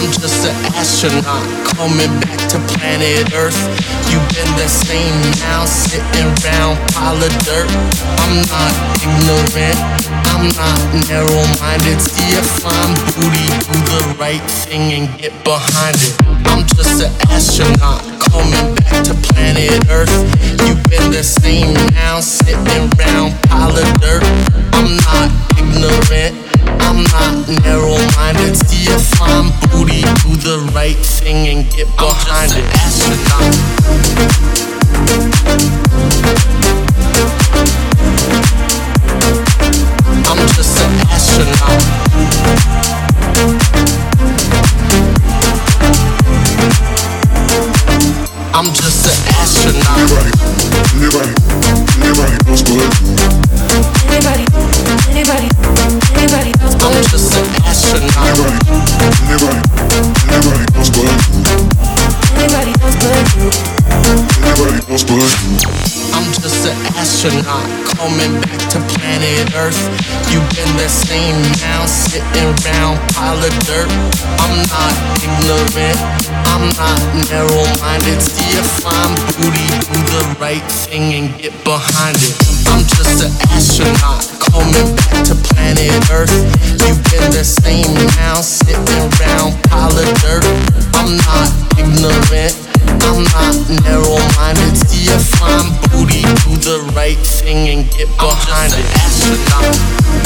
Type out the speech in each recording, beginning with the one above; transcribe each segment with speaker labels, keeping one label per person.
Speaker 1: I'm just an astronaut coming back to planet Earth. You've been the same now, sitting round pile of dirt. I'm not ignorant, I'm not narrow-minded. See if I'm booty, do the right thing and get behind it. I'm just an astronaut coming back to planet Earth. You've been the same now, sitting round pile of dirt. I'm not ignorant, I'm not narrow-minded. See if I'm booty, do the right thing and get behind it. Astronaut. I'm just an astronaut. I'm just an astronaut.
Speaker 2: Anybody else but
Speaker 3: Anybody else but
Speaker 1: I'm just an astronaut.
Speaker 2: Anybody else but
Speaker 3: Anybody else but you.
Speaker 2: Anybody else but
Speaker 1: I'm just an astronaut coming back to planet Earth. You've been the same now, sitting round pile of dirt. I'm not ignorant, I'm not narrow-minded. See if I'm booty, do the right thing and get behind it. I'm just an astronaut coming back to planet Earth. You've been the same now, sitting round pile of dirt. I'm not ignorant, I'm not narrow-minded. See if I'm booty, do the right thing and get behind it. Astronaut.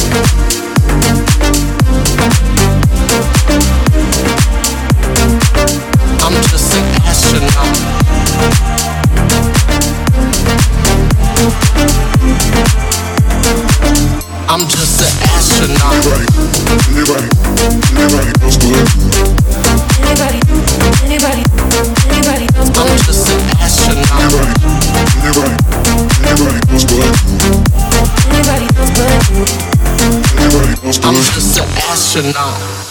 Speaker 1: I'm just an astronaut. I'm just an astronaut.
Speaker 2: Anybody else but
Speaker 3: Anybody else but
Speaker 1: I'm just an astronaut.
Speaker 2: Anybody else but
Speaker 3: Anybody else but you.
Speaker 2: Anybody else
Speaker 1: I'm
Speaker 2: but
Speaker 1: just an astronaut.